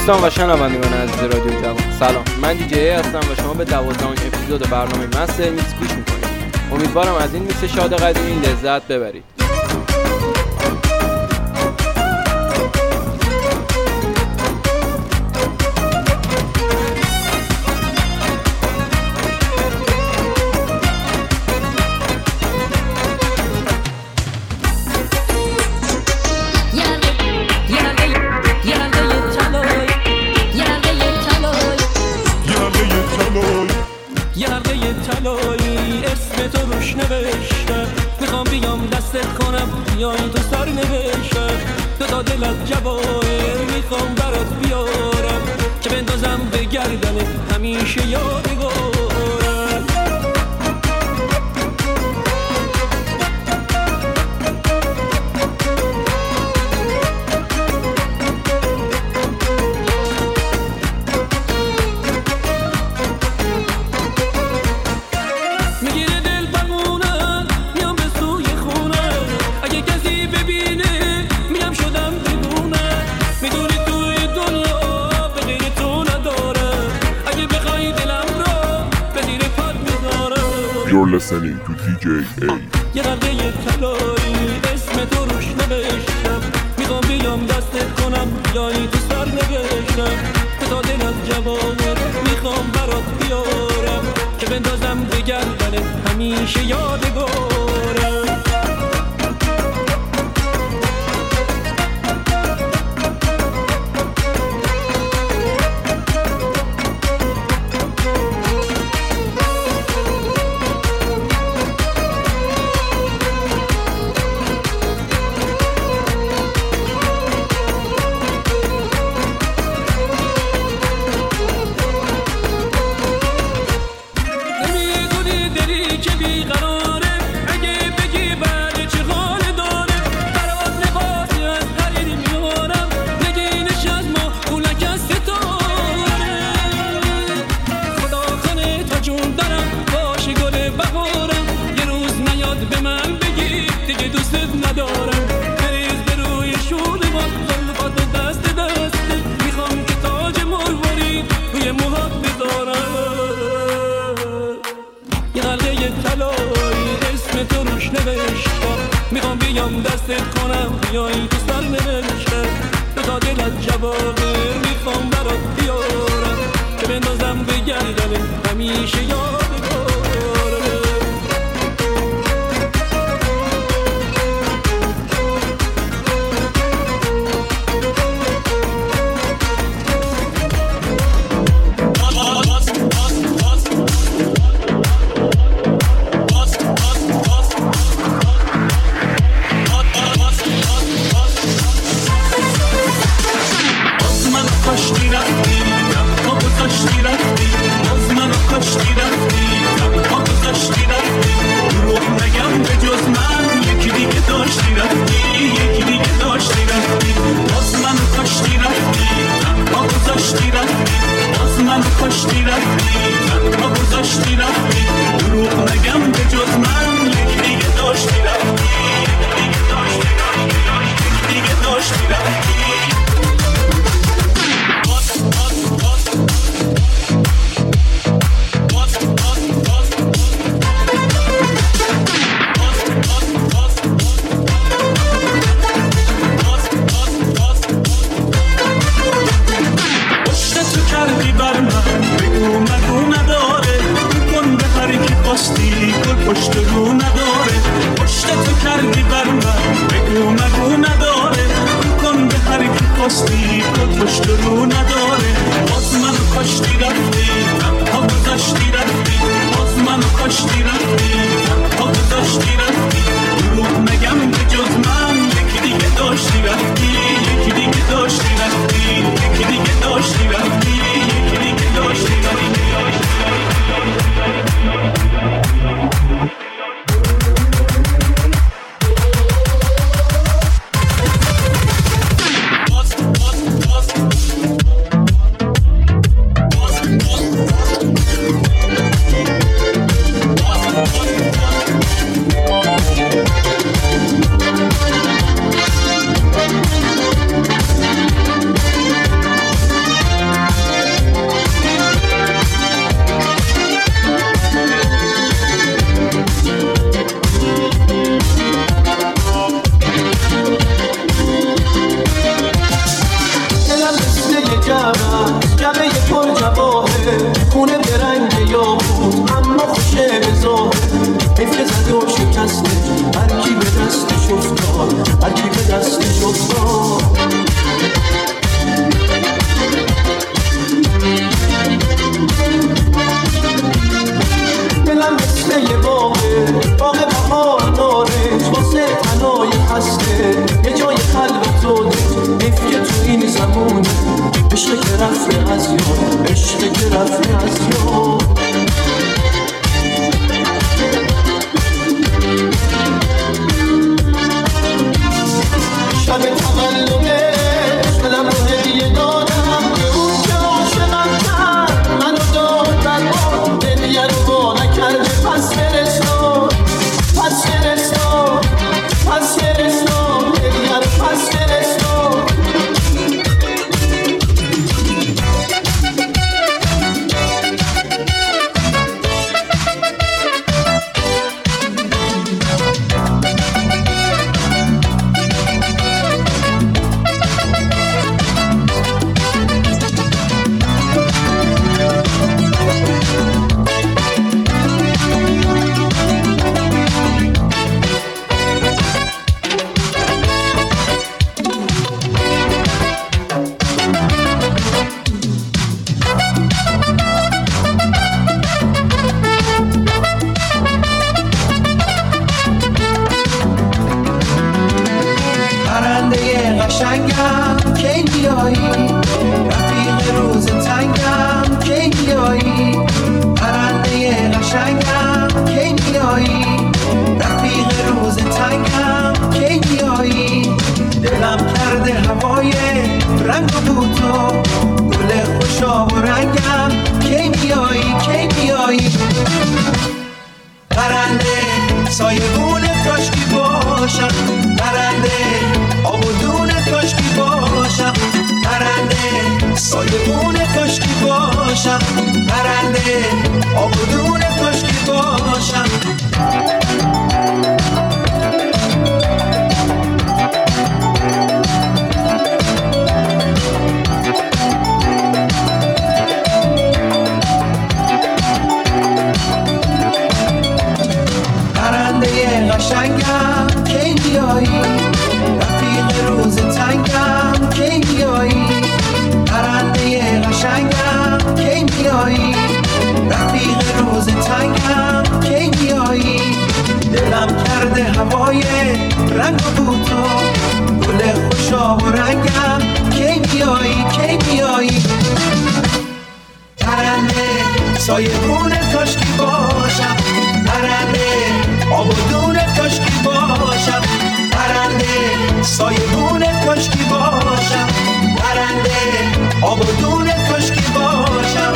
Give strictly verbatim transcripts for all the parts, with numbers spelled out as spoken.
دوستان و شنوندگان عزیز رادیو جوان، سلام. من دیجی هستم و شما به دوازدهمین اپیزود برنامه مستر میکس گوش میکنید. امیدوارم از این میکس شاد قدیمی لذت ببرید. بیای تو سر نوشته دو تا دلت جواهر میخوام برات بیارم که بندازم به گردنه همیشه یادگارم. You're listening to دی جی A. یه قلقه طلایی اسم تو روش نوشتم میخوام بیام دستت کنم بیایی تو سر نوشتم تو تا دلت جواهر میخوام برات بیارم که بندازم به گردنت همیشه یادگارم. میخوام بیام دستت کنم بیایی تو سر نوشته دو تا دلت جواهر میخوام برات بیارم که بندازم به گردنه همیشه یادگارم. دست هر کی به دستش افتاد، هر کی به دستش افتاد. دلم مثل یه باغه، باغ بهار داره، واسه تنهای خسته یه جای قلب تو ده. حیف که تو این زمونه عشق که رفته از یاد، عشق که رفته از یاد. شب تولدش دلم رو هدیه دادم، به اون که عاشقم کرد منو داد در ما، دلیه رو با نکرده پس فرستاد، پس فرستاد، پس فرستاد، دلیه رو پس فرستاد. قشنگم کی بیایی، رفیق روز تنگم کی بیایی. پرنده قشنگم کی بیایی، رفیق روز تنگم کی بیایی. دلم کرده هوای رنگ و بوتو، گل خوشا و رنگم کی بیایی، کی بیایی. پرنده سایبون کاشکی باشم، پرنده آبودون کاشکی باشم، پرنده سایبون کاشکی باشم، پرنده آبودون کاشکی باشم. قشنگم کی بیایی، رفیق روز تنگم کی بیایی. پرنده قشنگم کی بیایی، رفیق روز تنگم کی بیایی. دلم کرده هوای رنگ و بوتو، گل خوشا و رنگم کی بیایی، کی بیایی. پرنده سایبون کاشکی باشم، پرنده آبودون کاشکی باشم، پرنده سایبون کاشکی باشم، پرنده آبودون کاشکی باشم.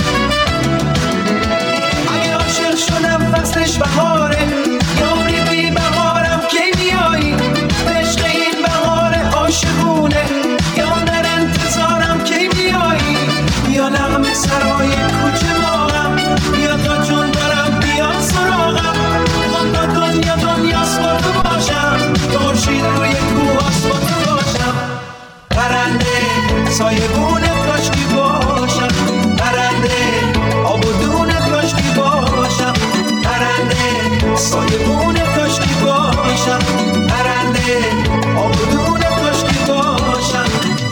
اگه عاشق شدم فصلش بهاره، یاری بی بهارم کی میایی. عشق این بهار عاشقونه، یا در انتظارم کی میایی. یا نغمه سرای کوچه باغم، یا تا جون دارم بیاد سراغم. تا دنیا دنیاست با تو باشم، خورشید روی کوهاست با تو باشم. پرنده سایبون کاشکی باشم، پرنده آبودون کاشکی باشم، پرنده سایبون کاشکی باشم، پرنده آبودون کاشکی باشم.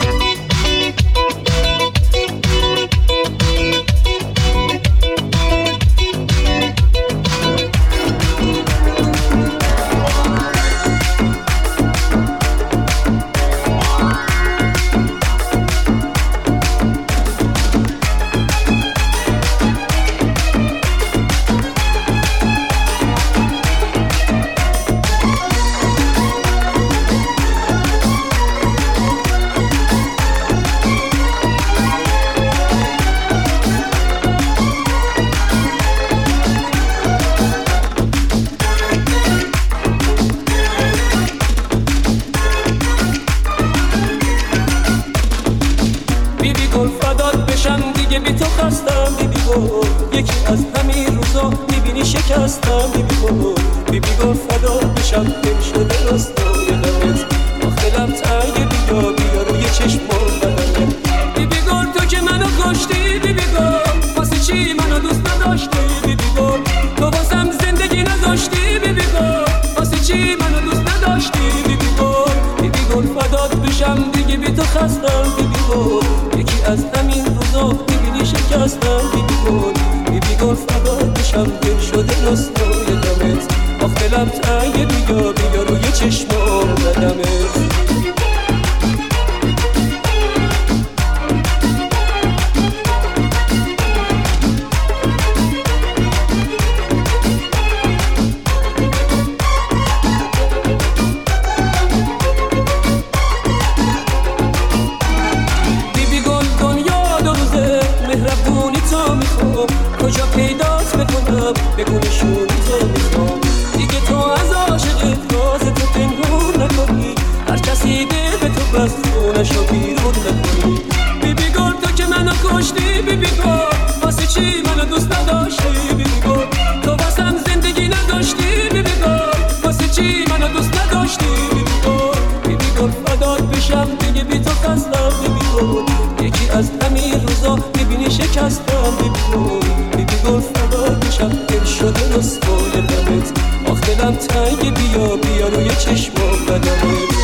یکی از همین روزا میبینی شکستم. بیبی بابا بیبی با فدا بشم نمیشه راستای دمت، آخ دلم تنگه بیا بیا روی چشمام بدنه. بیبی گل تو که منو کشتی، بیبی گل واسه چی منو دوست نداشتی، بیبی گل تو واسم زندگی نذاشتی، بیبی گل واسه خستم بیبی گل، یکی از همین روزا میبینی شکستم بیبی گل. بیبی گل فدا بشم دل شده رسوای دمت، آخ دلم تنگه بیا بیا روی چشمام بدمت. کجا پیدات بکنم بگو نشونی تو میخوام، دیگه تو از عاشقت راز تو پنهون نکنی، هر کسی ده به تو بس خونشو بیرون نکنی. بیبی گل تو که منو کشتی بیبی گل، واسه چی منو دوست نداشتی بیبی گل، تو واسم زندگی نداشتی بیبی گل، واسه چی منو دوست نداشتی بیبی گل. بیبی گل فدات بشم دیگه بی تو خستم بیبی گل، یکی از همین روزا میبینی شکستم بیبی گل. بیبی گل فدا بشم دل شده رسوای دمت، آخ دلم تنگه بیا بیا روی چشمام بدمت.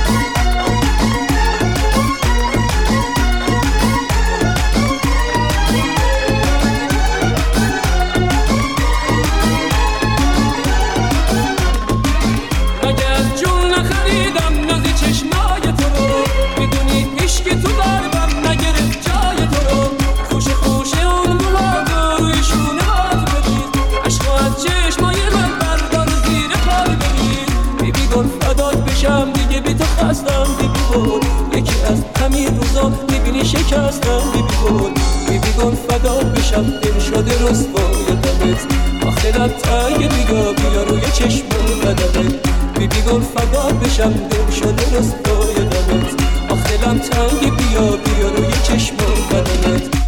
مگه از جون نخریدم نازی چشمای تو رو، میدونی عشق تو قلبم نگرفت جای تو رو، خوش خوش اون موهات روی شونه هات بدید، عشق از چشمای من بردار زیر پای بدید. بیبی گل فدات بشم دیگه بی تو خستم بیبی گل، یکی از همین روزا میبینی شکستم بیبی گل. بیبی گل فدات بشم دل شده رسوای دمت، آخ دلم تنگه بیا بیا روی چشمام بدمت. بیبی گل فدات بشم دل شده رسوای دمت، آخ دلم تنگه بیا بیا روی چشمام بدمت.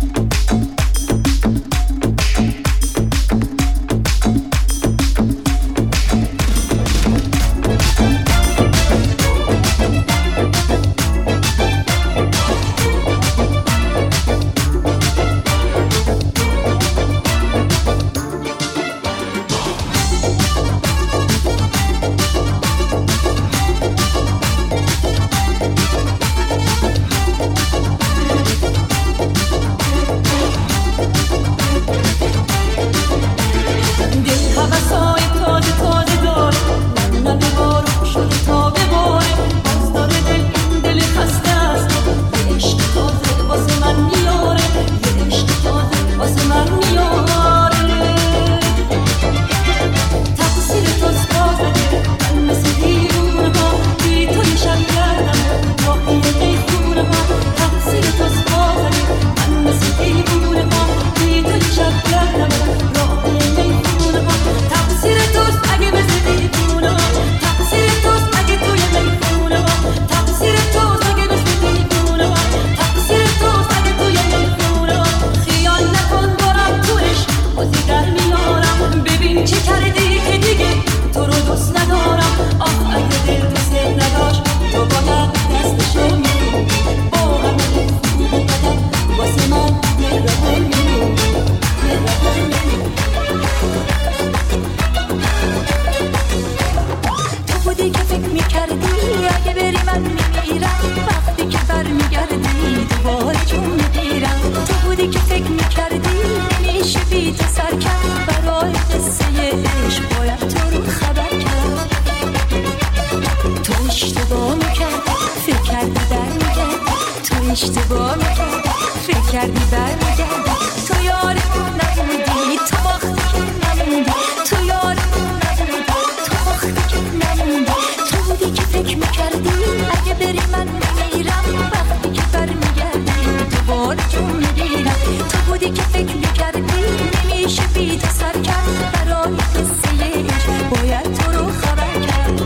اشتباه میکردی فکر کردی برمیگردی تو یارمون نبودی تو وقتی که نموندی تو یارمون نبودی تو وقتی که نموندی تو بودی که فکر میکردی اگه بری من میمیرم وقتی که برمیگردی دوباره جون میگیرم تو بودی که فکر میکردی نمیشه بی تو سر کرد برای قصه عشق باید تو رو خبر کرد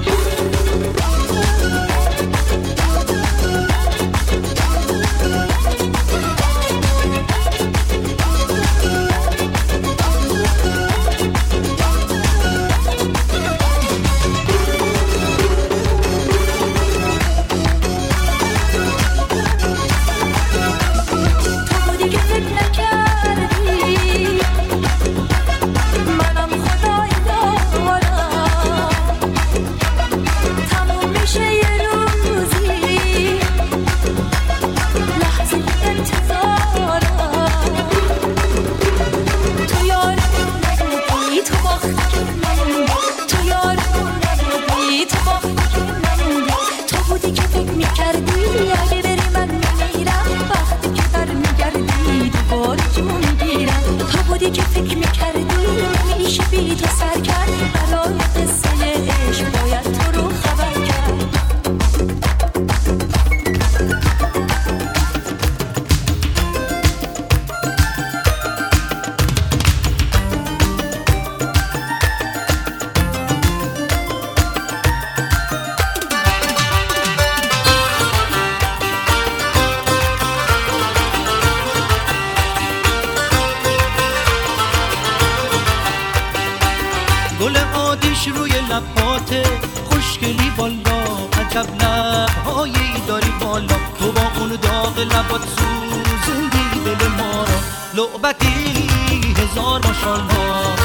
چشمات خوشگلی والا، عجب لبهایی داری والا، تو با اون داغ لبات سوزوندی دل ما را، لعبتی هزار ماشالله.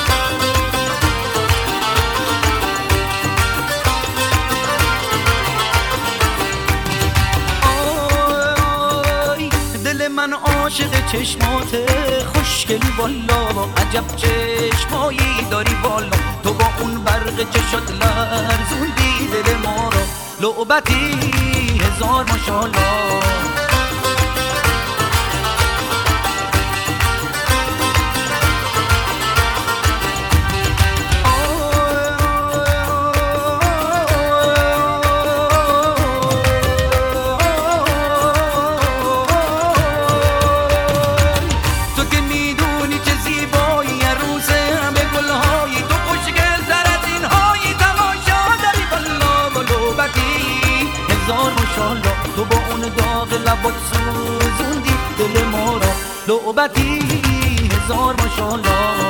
من عاشق چشمات خوشگلی والا، عجب چشمایی داری والا، تو با اون برق چشات لرزوندی دل ما را، لعبتی هزار ماشالله. تو با اون داغ لبات سوزوندی دل ما را، لعبتی هزار ماشالله.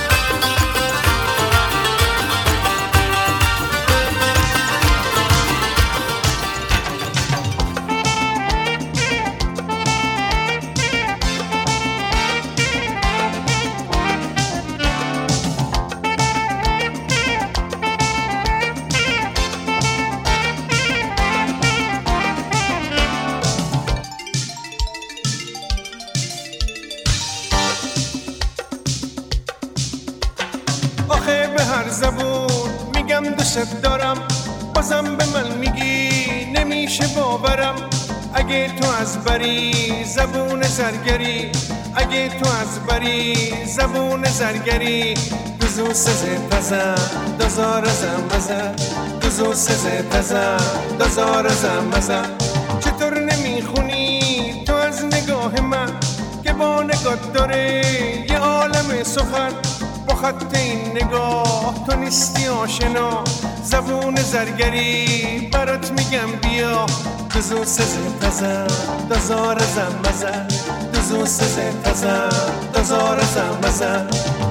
آخه به هر زبون میگم دوست دارم، بازم به من میگی نمیشه باورم. اگه تو از بری زبون زرگری، اگه تو از بری زبون زرگری، دوزو سزه تزم دازار زمزم، دوزو سزه تزم دازار زمزم. چطور نمیخونی تو از نگاه من که با نگاه داره یه عالم سخن، با خط این نگاه تو نیستی آشنا، زبون زرگری برات میگم بیا. دوزو سزه تزم دازار زمزم، دوزو سزه تزم دازار زمزم.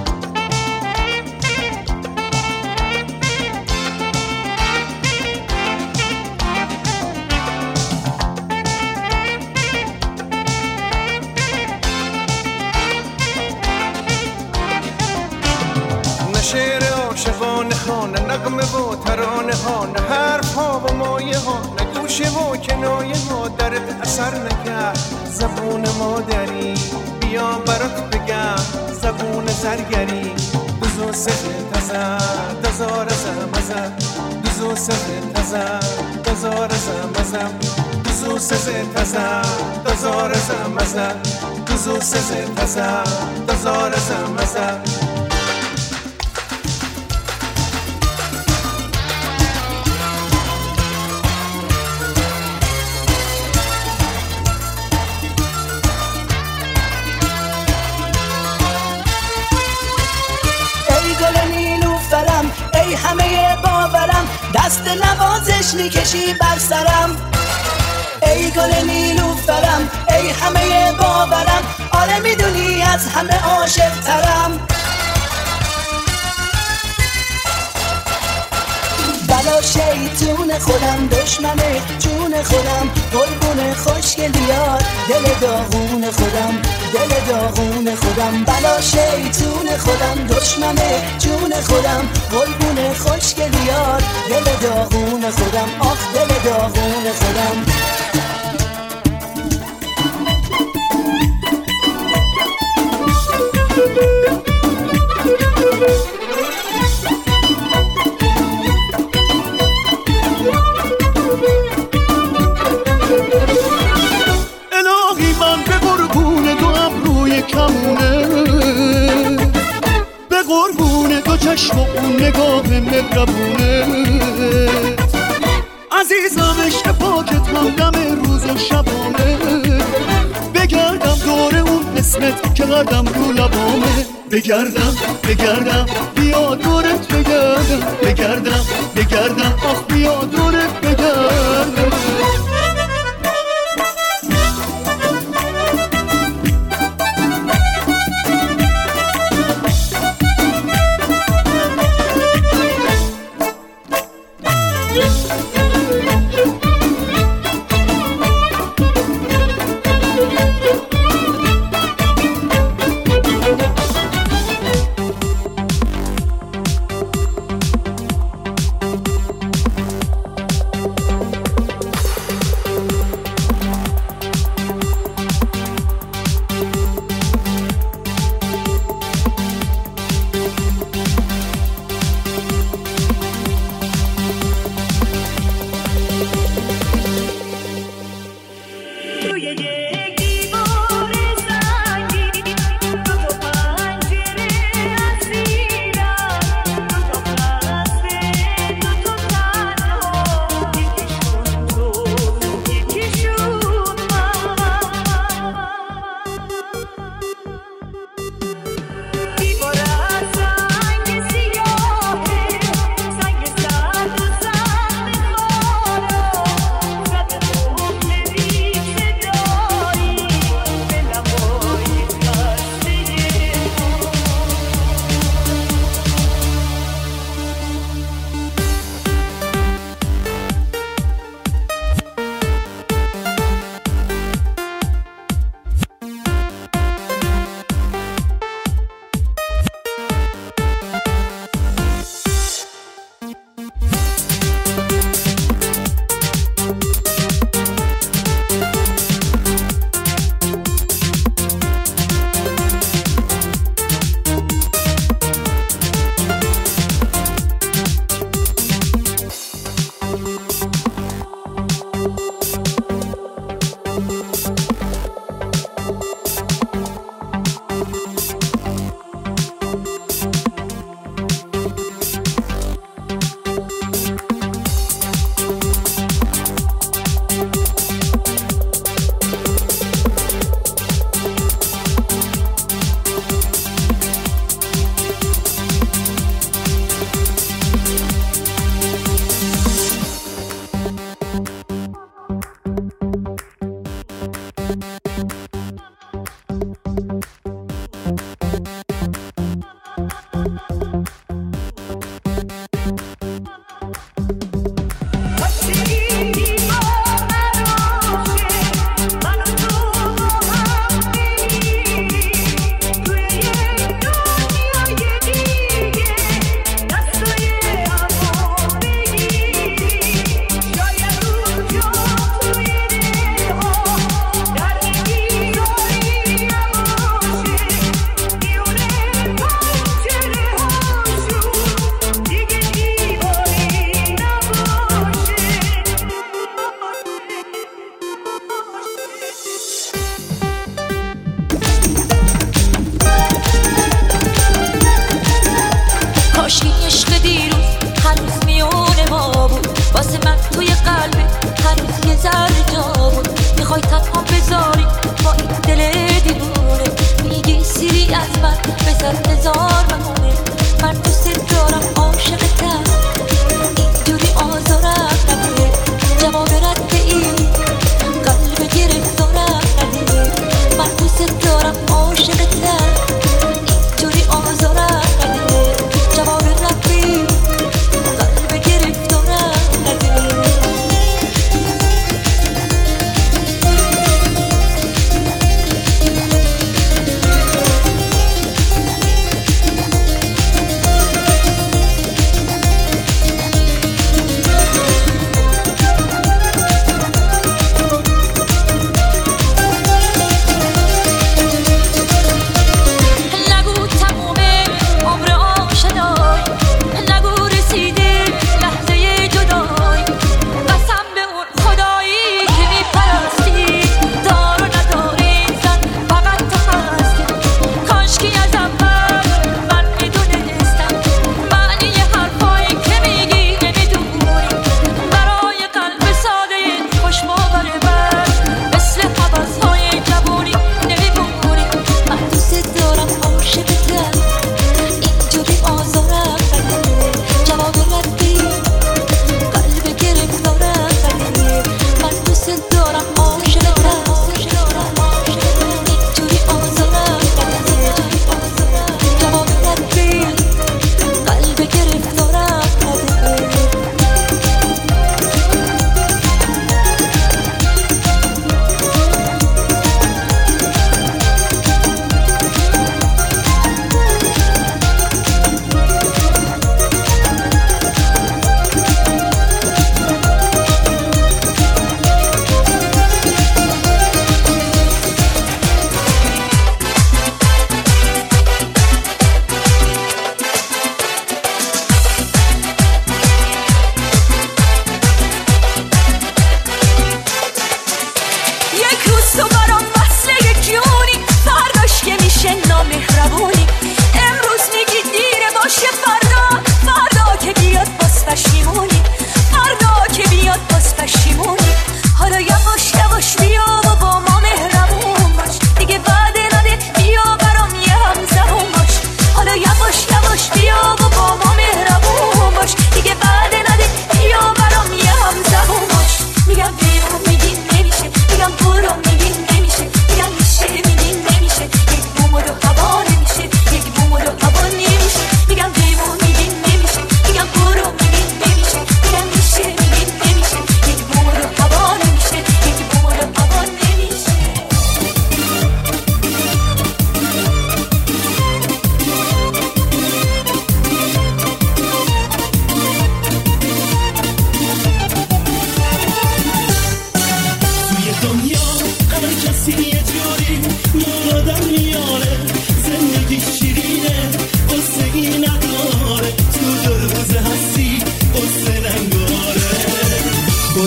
شعر عاشقانه ها، نه نغمه و ترانه ها، نه حرف ها و مایه ها، نه گوشه و کنایه ها درت اثر نکرد. زبون مادری بیا برات بگم، زبون زرگری. دوزو سزه تزم دازار زمزم، دوزو سزه تزم دازار زمزم، دوزو سزه تزم دازار زمزم، دوزو سزه تزم دازار زمزم. ای همه باورم، دست نوازش میکشی بر سرم. ای گل نیلوفرم، ای همه باورم، آره میدونی از همه عاشق ترم. بلا شیطون خودم، دشمن جون خودم، قربون خوشگلیات دل داغون خودم، دل داغون خودم. بلا شیطون خودم، دشمن جون خودم، قربون خوشگلیات دل داغون خودم، آخ دل داغون خودم. به قربون دو چشم و اون نگاه مهربونه، عزیزم عشق پاکت همدم روز و شبانه. بگردم دور اون اسمت که قدم رو لبامه، بگردم بگردم بیا دورت بگردم، بگردم بگردم آخ بیا دورت بگردم.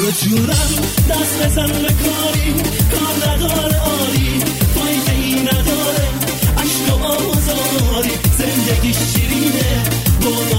تو جونم دست بزن به کاری کار نداره عالی فایده ای نداره عشق و آزاری زندگی شیرینه